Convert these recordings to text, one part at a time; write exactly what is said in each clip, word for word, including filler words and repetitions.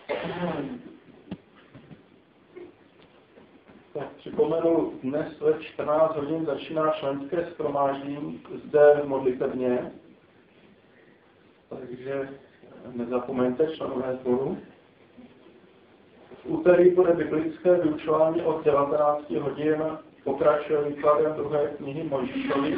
Tak připomenu, dnes ve čtrnáct hodin začíná členské shromáždění zde modlitevně, takže nezapomeňte členové sboru. V úterý bude biblické vyučování od devatenácti hodin, pokračuje výkladem druhé knihy Mojžíšovi.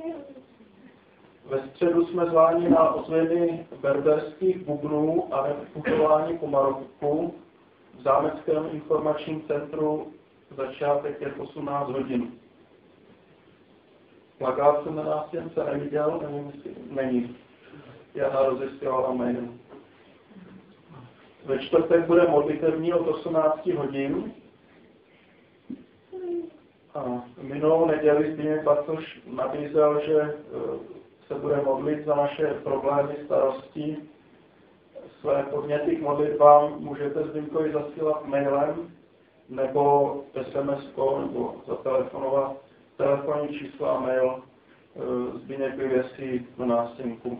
Ve středu jsme zváni na ozvěny berberských bubnů a putování po Maroku v zámeckém informačním centru. Začátek je osmnáct hodin. Plakát jsem na nástěnce neviděl, nevím, jestli není. Já rozesílala jméno. Ve čtvrtek bude modlitevní od osmnácti hodin. A minulou neděli Zdeněk Bartoš nabízel, že se bude modlit za naše problémy, starosti. Své podněty k modlitbám můžete Zdeňkovi zasílat mailem nebo es em eskou nebo zatelefonovat telefonní číslo a mail Zdeněk vyvěsí na nástěnku.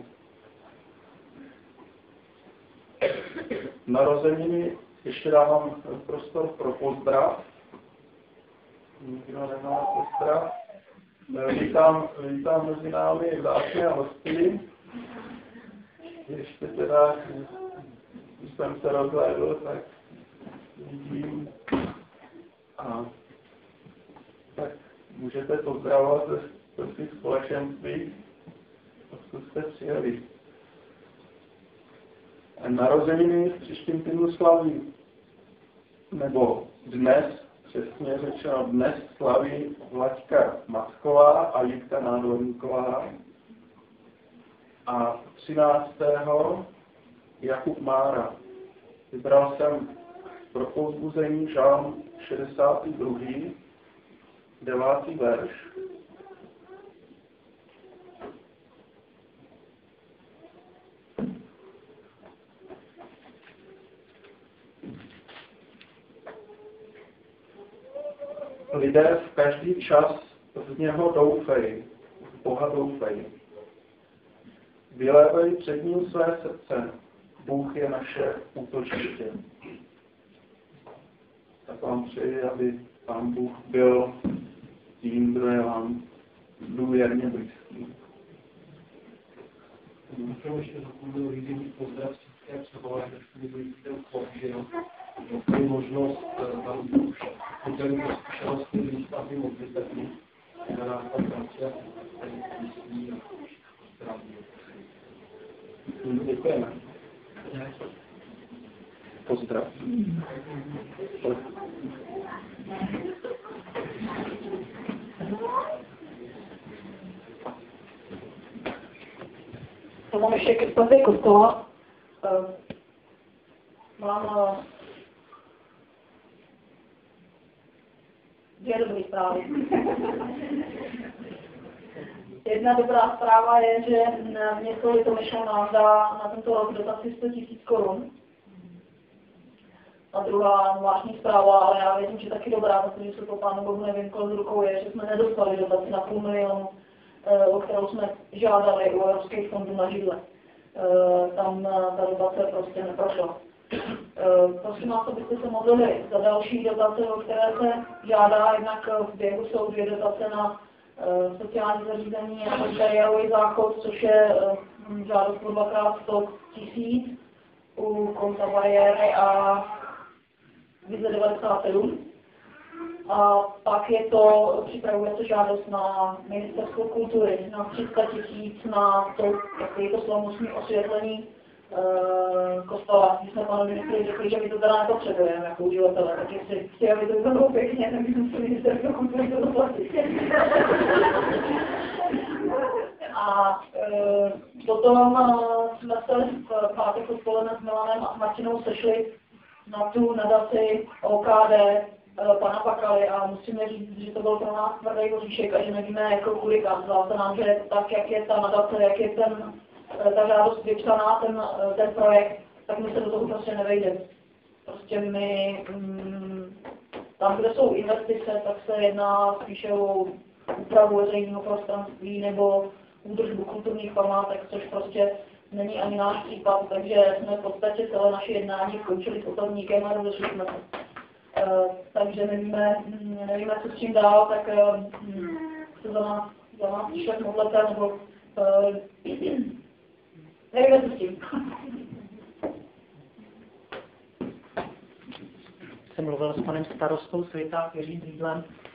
Narozeniny ještě dávám prostor pro pozdrav. Nikdo nemá pozdrav. Vítám, vítám mezi námi vzácné hosty. Ještě teda, když jsem se rozhlédl, tak vidím. A tak můžete pozdravovat ze svých společenství, odkud jste přijeli. Narozeniny v příštím týdnu slaví, nebo dnes, přesně řečeno dnes, slaví Vlaďka Macková a Jitka Nádorníková. A třináctého Jakub Mára. Vybral jsem pro povzbuzení žálm šedesátý druhý, devátý verš. Lidé v každý čas v něho doufej, v Boha doufej. Vylévej před ním své srdce, Bůh je naše útočiště. Tak vám přeji, aby Pán Bůh byl tím, kdo je vám důvěrně blízký. Můžeme ještě zapomenout řízení pozdrav české převolé, že byli ten chod, že jo, je možnost tam už podělit do zkušenosti výstavy modlitevní, na nás tam práce a myslí a správně. Děkujeme. Pozdrav. Já mám ještě ke stavbě kostela. Mám dvě dobré zprávy. Jedna dobrá zpráva je, že město Litomyšl nám dá na tento rok dotaci sto tisíc korun. A druhá zvláštní zpráva, ale já věřím, že taky dobrá, protože se to Pánu Bohu nevymklo z rukou, je, že jsme nedostali dotaci na půl milionu, o kterou jsme žádali u Evropských fondů na židle. Tam ta dotace prostě neprošla. Prosím vás, abyste se modlili za další dotace, o které se žádá, jednak v běhu jsou dvě dotace na sociální zařízení a materiálový záchod, což je žádost po dvakrát sto tisíc u konta bariéry a vize devadesát sedm. A pak je to, připravuje se žádost na Ministerstvo kultury na tři sta tisíc na to, jak je to slavnostní osvětlení e, kostela. My jsme panu ministru řekli, že my to teda nepotřebujeme jako uživatelé, tak jestli chtěli, aby to vypadalo pěkně, tak bychom se Ministerstvo kultury to zaplatit. A e, potom jsme se v pátek odpoledne s Milanem a s Martinou sešli na tu nadaci O K D pana Pakaly a musíme říct, že to byl pro nás tvrdý oříšek a že nevíme, jako kudy kam. Zdá se nám, že tak, jak je ta nadace, jak je ten, ta žádost vypsaná, ten, ten projekt, tak my se do toho prostě nevejdeme. Prostě my, mm, tam, kde jsou investice, tak se jedná spíše o úpravu veřejného prostranství nebo údržbu kulturních památek, což prostě není ani náš případ, takže jsme v podstatě celé naše jednání skončili s otazníkem a rozešli jsme se. Uh, takže nevíme, nevíme, co s tím dál, tak uh, se za nás, za nás však modlete, nebo uh, nevíme, co s tím. Jsem mluvil s panem starostou Světa Jiřím Rýdlem